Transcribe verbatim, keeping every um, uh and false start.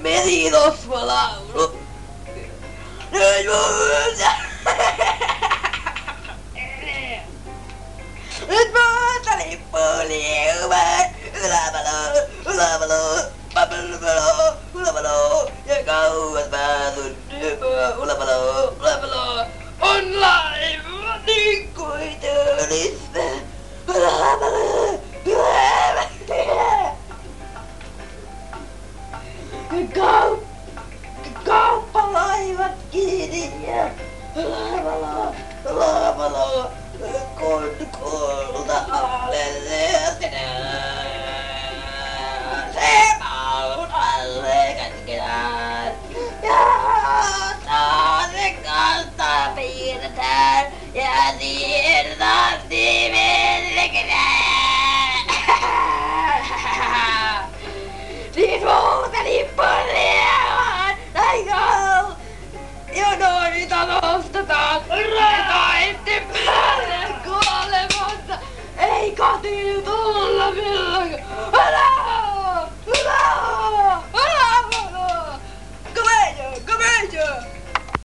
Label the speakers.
Speaker 1: merirosvolaulu. Nyt muuta! Nyt muuta lippuu liumaan! Ylävalo, ylävalo, papelvalo, ylävalo, ja kauas päätun nypää, ylävalo, ylävalo, on laiva niin kuin töölistä. Ylävalo, ylävalo. Kaup, kauppalaivat kiinni ja ylävalo, ylävalo, kun kulta alelle se maun alle kätketään ja taas kautta piirretään ja siirtaasti melketään. Niin muuta lippuleaan, aika jonoita nostetaan.